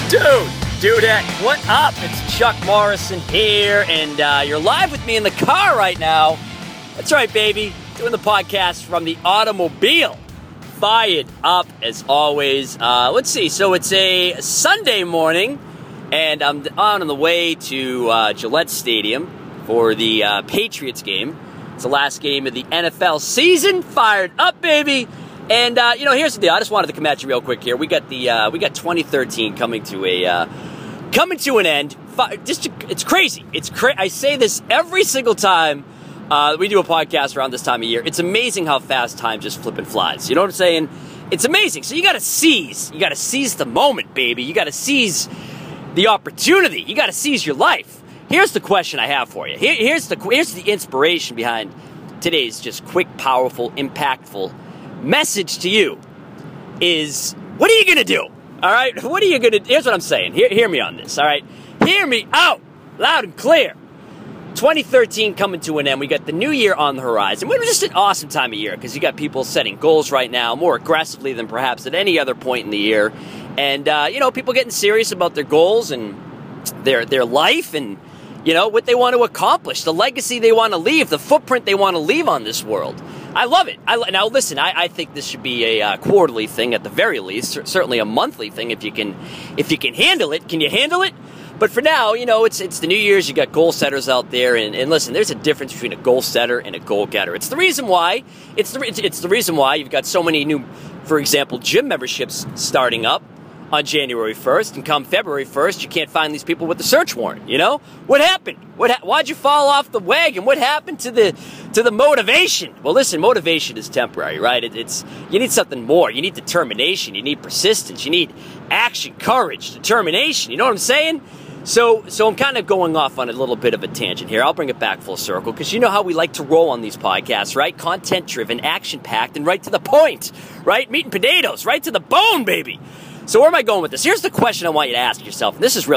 Dudette, what up? It's Chuck Morrison here, and you're live with me in the car right now. That's right, baby. Doing the podcast from the automobile. Fired up, as always. Let's see. So it's a Sunday morning, and I'm on the way to Gillette Stadium for the Patriots game. It's the last game of the NFL season. Fired up, baby. And here's the deal. I just wanted to come at you real quick here. We got 2013 coming to an end. It's crazy. I say this every single time we do a podcast around this time of year. It's amazing how fast time just flipping flies. You know what I'm saying? It's amazing. So you got to seize the moment, baby. You got to seize the opportunity. You got to seize your life. Here's the question I have for you. Here's the inspiration behind today's just quick, powerful, impactful message to you is, what are you going to do? All right? What are you going to do? Here's what I'm saying. Hear me on this, all right? Hear me out, loud and clear. 2013 coming to an end. We got the new year on the horizon. We're just an awesome time of year because you got people setting goals right now more aggressively than perhaps at any other point in the year. And, people getting serious about their goals and their life and, what they want to accomplish, the legacy they want to leave, the footprint they want to leave on this world. I love it. Now, listen, I think this should be a quarterly thing at the very least, certainly a monthly thing if you can handle it. Can you handle it? But for now, it's the New Year's. You got goal setters out there, and listen, there's a difference between a goal setter and a goal getter. It's the reason why. It's the reason why you've got so many new, for example, gym memberships starting up on January 1st, and come February 1st, you can't find these people with the search warrant. What happened? Why'd you fall off the wagon? What happened to the motivation? Well, listen, motivation is temporary, right? You need something more. You need determination. You need persistence. You need action, courage, determination. You know what I'm saying? So I'm kind of going off on a little bit of a tangent here. I'll bring it back full circle because you know how we like to roll on these podcasts, right? Content-driven, action-packed, and right to the point, right? Meat and potatoes, right to the bone, baby. So where am I going with this? Here's the question I want you to ask yourself. And this is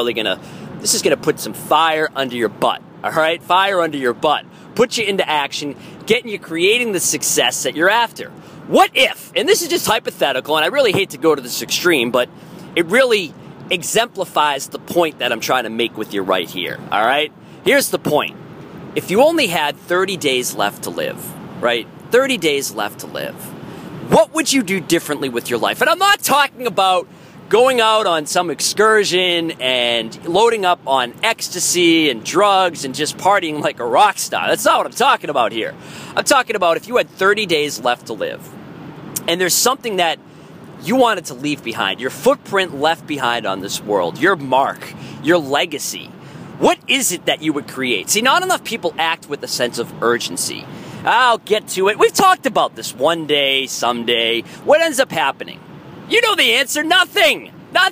gonna put some fire under your butt. All right, fire under your butt. Put you into action, getting you creating the success that you're after. What if? And this is just hypothetical, and I really hate to go to this extreme, but it really exemplifies the point that I'm trying to make with you right here. All right, here's the point. If you only had 30 days left to live, right? 30 days left to live. What would you do differently with your life? And I'm not talking about going out on some excursion and loading up on ecstasy and drugs and just partying like a rock star. That's not what I'm talking about here. I'm talking about if you had 30 days left to live and there's something that you wanted to leave behind, your footprint left behind on this world, your mark, your legacy. What is it that you would create? See, not enough people act with a sense of urgency. I'll get to it. We've talked about this one day, someday. What ends up happening? You know the answer. Nothing.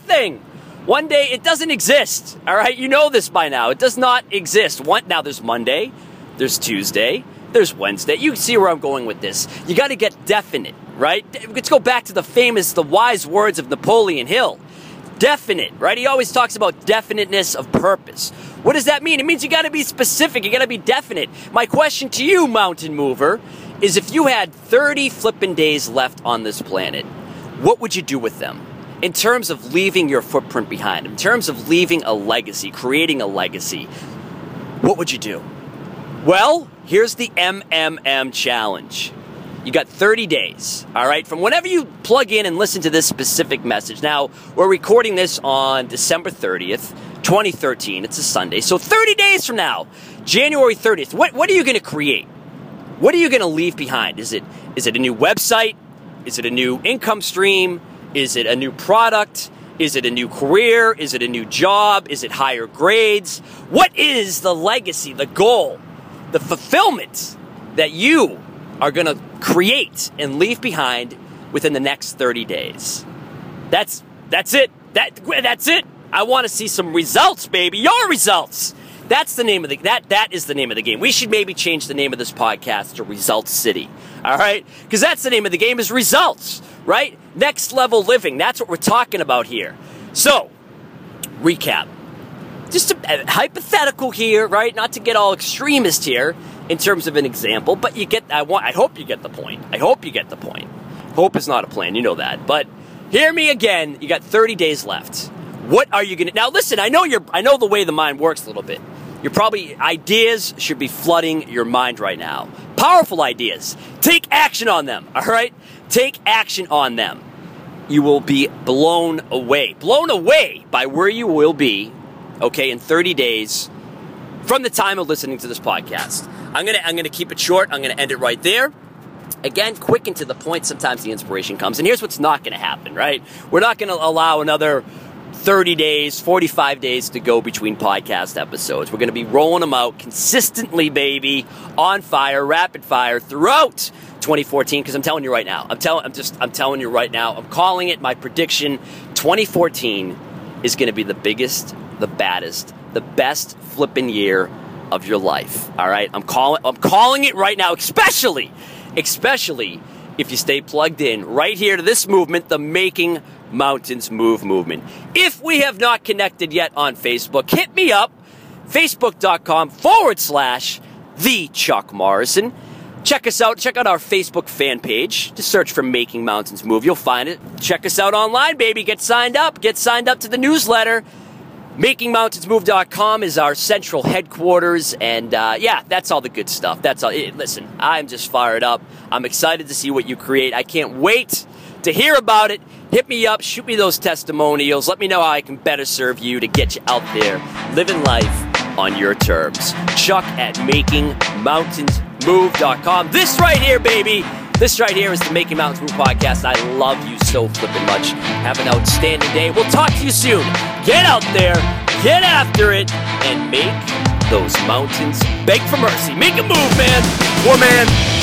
One day, it doesn't exist. All right? You know this by now. It does not exist. Now, there's Monday. There's Tuesday. There's Wednesday. You see where I'm going with this. You got to get definite, right? Let's go back to the wise words of Napoleon Hill. Definite, right? He always talks about definiteness of purpose. What does that mean? It means you got to be specific. You got to be definite. My question to you, mountain mover, is if you had 30 flippin' days left on this planet, what would you do with them? In terms of leaving your footprint behind, in terms of leaving a legacy, creating a legacy, what would you do? Well, here's the MMM challenge. You got 30 days, all right, from whenever you plug in and listen to this specific message. Now, we're recording this on December 30th, 2013. It's a Sunday. So 30 days from now, January 30th, what are you going to create? What are you going to leave behind? Is it a new website? Is it a new income stream? Is it a new product? Is it a new career? Is it a new job? Is it higher grades? What is the legacy, the goal, the fulfillment that you are going to create and leave behind within the next 30 days? That's it. That's it. I want to see some results, baby. Your results. That's the name of that is the name of the game. We should maybe change the name of this podcast to Results City. All right? Because that's the name of the game, is results, right? Next level living. That's what we're talking about here. So, recap. Just a hypothetical here, right? Not to get all extremist here in terms of an example, but I hope you get the point. Hope is not a plan, you know that. But hear me again. You got 30 days left. What are you going to... Now, listen, I know the way the mind works a little bit. Ideas should be flooding your mind right now. Powerful ideas. Take action on them, all right? Take action on them. You will be blown away by where you will be, okay, in 30 days from the time of listening to this podcast. I'm gonna keep it short. I'm gonna end it right there. Again, quick and to the point. Sometimes the inspiration comes. And here's what's not gonna happen, right? We're not gonna allow another 30 days, 45 days to go between podcast episodes. We're going to be rolling them out consistently, baby, on fire, rapid fire throughout 2014. Because I'm telling you right now, I'm telling you right now, I'm calling it my prediction. 2014 is going to be the biggest, the baddest, the best flipping year of your life. All right, I'm calling it right now, especially if you stay plugged in right here to this movement, the Making Mountains Move movement. If we have not connected yet on Facebook, hit me up, facebook.com/The Chuck Morrison. Check us out. Check out our Facebook fan page. Just search for Making Mountains Move. You'll find it. Check us out online, baby. Get signed up. Get signed up to the newsletter. MakingMountainsMove.com is our central headquarters, and that's all the good stuff. That's all. Listen, I'm just fired up. I'm excited to see what you create. I can't wait to hear about it. Hit me up, shoot me those testimonials. Let me know how I can better serve you to get you out there living life on your terms. Chuck at MakingMountainsMove.com. This right here, baby. This right here is the Making Mountains Move podcast. I love you so flippin' much. Have an outstanding day. We'll talk to you soon. Get out there, get after it, and make those mountains beg for mercy. Make a move, man. Woman.